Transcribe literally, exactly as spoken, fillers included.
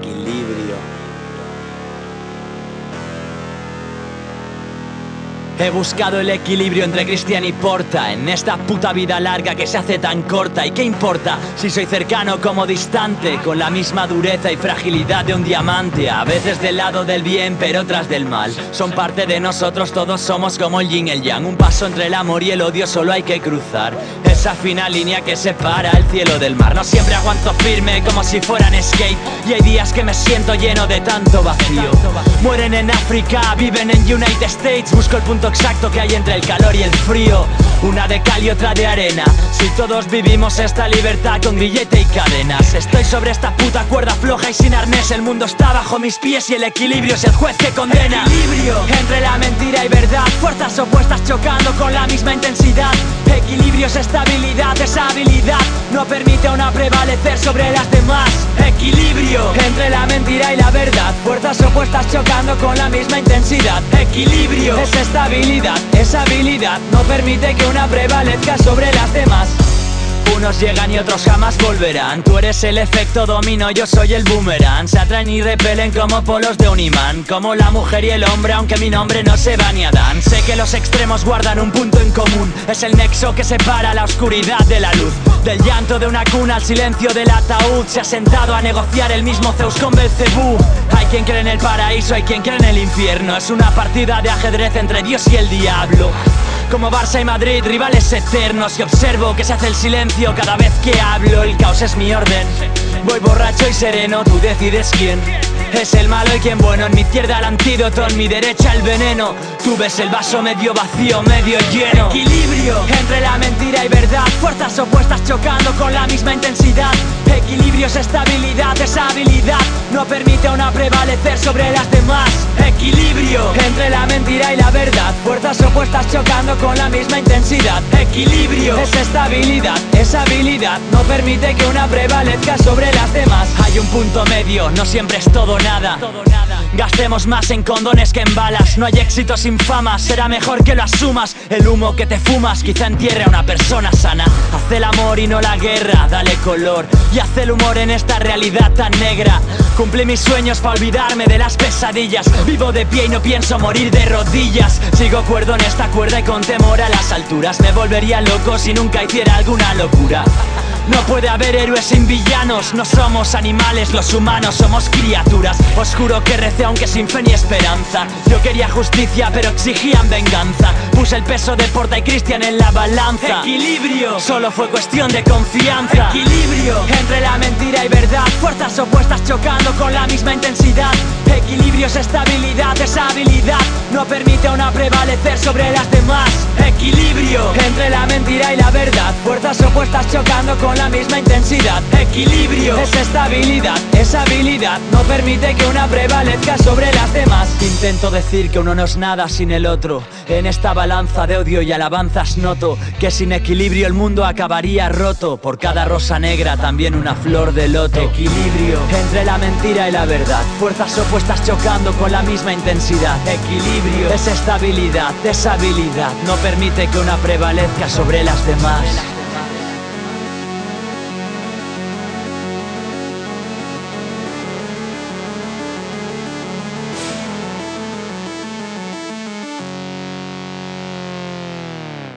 equilibrio. He buscado el equilibrio entre Cristian y Porta en esta puta vida larga que se hace tan corta. ¿Y qué importa si soy cercano como distante? Con la misma dureza y fragilidad de un diamante. A veces del lado del bien pero otras del mal. Son parte de nosotros, todos somos como el yin y el yang. Un paso entre el amor y el odio solo hay que cruzar esa fina línea que separa el cielo del mar. No siempre aguanto firme como si fueran skate. Y hay días que me siento lleno de tanto vacío. Mueren en África, viven en United States. Busco el punto exacto que hay entre el calor y el frío. Una de cal y otra de arena. Si todos vivimos esta libertad con grillete y cadenas. Estoy sobre esta puta cuerda floja y sin arnés. El mundo está bajo mis pies y el equilibrio es el juez que condena. Equilibrio entre la mentira y verdad. Fuerzas opuestas chocando con la misma intensidad. Equilibrio es estabilidad, esa habilidad no permite a una prevalecer sobre las demás. Equilibrio entre la mentira y la verdad. Fuerzas opuestas chocando con la misma intensidad. Equilibrio es estabilidad, esa habilidad no permite que una prevalezca sobre las demás. Unos llegan y otros jamás volverán. Tú eres el efecto dominó, yo soy el boomerang. Se atraen y repelen como polos de un imán. Como la mujer y el hombre, aunque mi nombre no se va ni Adán. Sé que los extremos guardan un punto en común. Es el nexo que separa la oscuridad de la luz. Del llanto de una cuna al silencio del ataúd. Se ha sentado a negociar el mismo Zeus con Belcebú. Hay quien cree en el paraíso, hay quien cree en el infierno. Es una partida de ajedrez entre Dios y el diablo. Como Barça y Madrid, rivales eternos. Y observo que se hace el silencio cada vez que hablo. El caos es mi orden. Voy borracho y sereno, tú decides quién es el malo y quién bueno. En mi izquierda el antídoto, en mi derecha el veneno. Tú ves el vaso medio vacío, medio lleno. Equilibrio entre la mentira y verdad. Fuerzas opuestas chocando con la misma intensidad. Equilibrio es estabilidad, esa habilidad no permite a una prevalecer sobre las demás. Equilibrio entre la mentira y la verdad. Fuerzas opuestas chocando con la misma intensidad. Equilibrio es estabilidad, esa habilidad no permite que una prevalezca sobre las demás. Hay un punto medio, no siempre es todo nada. Gastemos más en condones que en balas. No hay éxito sin fama, será mejor que lo asumas. El humo que te fumas quizá entierre a una persona sana. Haz el amor y no la guerra, dale color y haz el humor en esta realidad tan negra. Cumplí mis sueños para olvidarme de las pesadillas. Vivo de pie y no pienso morir de rodillas. Sigo cuerdo en esta cuerda y con temor a las alturas. Me volvería loco si nunca hiciera alguna locura. No puede haber héroes sin villanos. No somos animales, los humanos somos criaturas. Os juro que recé aunque sin fe ni esperanza. Yo quería justicia pero exigían venganza. Puse el peso de Porta y Cristian en la balanza. Equilibrio, solo fue cuestión de confianza. Equilibrio entre la mentira y verdad. Fuerzas opuestas chocando con la misma intensidad. Equilibrio es estabilidad, esa habilidad no permite a una prevalecer sobre las demás. Equilibrio entre la mentira y la verdad. Fuerzas opuestas chocando con la misma intensidad. Equilibrio es estabilidad, esa habilidad no permite que una prevalezca sobre las demás. Intento decir que uno no es nada sin el otro. En esta balanza de odio y alabanzas noto que sin equilibrio el mundo acabaría roto. Por cada rosa negra también una flor de loto. Equilibrio entre la mentira y la verdad. Fuerzas opuestas chocando con la misma intensidad. Equilibrio es estabilidad, esa habilidad no permite que una prevalezca sobre las demás.